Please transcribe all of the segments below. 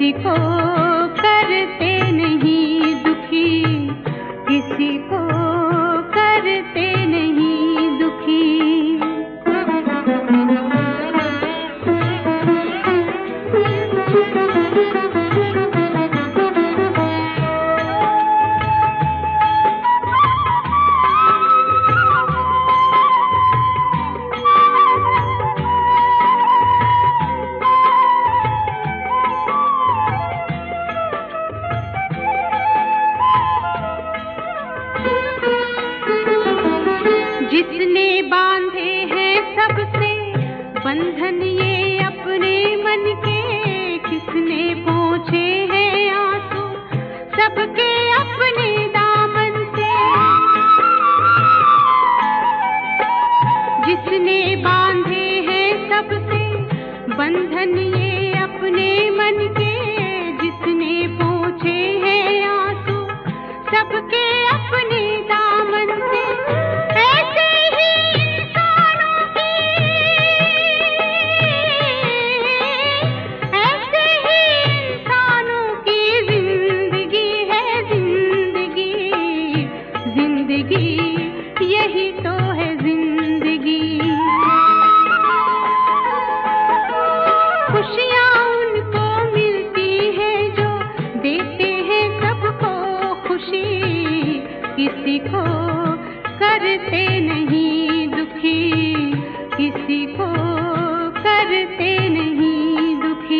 किसी को करते नहीं दुखी, किसी को करते नहीं दुखी। जिसने बांधे हैं सबसे बंधन ये अपने मन के, किसने पोंछे हैं आंसू सबके अपने दामन से। जिसने बांधे हैं सबसे बंधन ये अपने मन के, जिसने पोंछे हैं आंसू सबके अपने दामन से। यही तो है जिंदगी। खुशियाँ उनको मिलती हैं जो देते हैं सबको खुशी, किसी को करते नहीं दुखी, किसी को करते नहीं दुखी।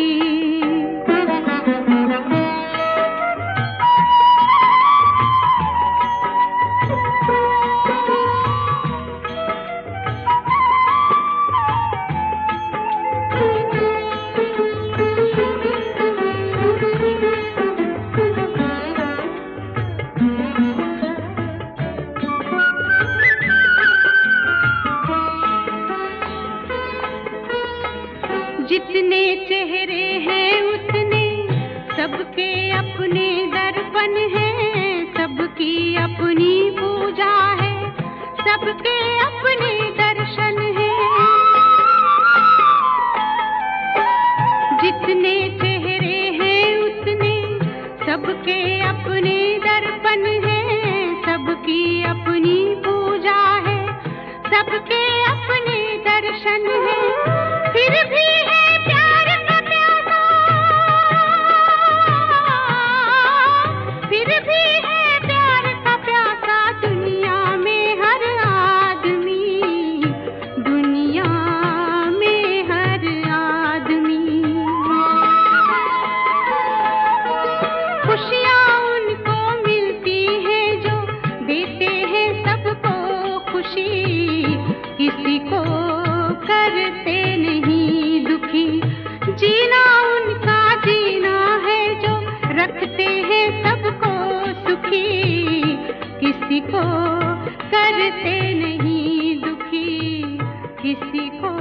जितने चेहरे हैं उतने सबके अपने दर्पण हैं, सबकी अपनी पूजा है, सबके अपने दर्शन हैं। जितने चेहरे हैं उतने सबके अपने दर्पण हैं, सबकी अपनी पूजा है, सबके अपने दर्शन हैं। फिर भी किसी को करते नहीं दुखी। जीना उनका जीना है जो रखते हैं सबको सुखी, किसी को करते नहीं दुखी, किसी को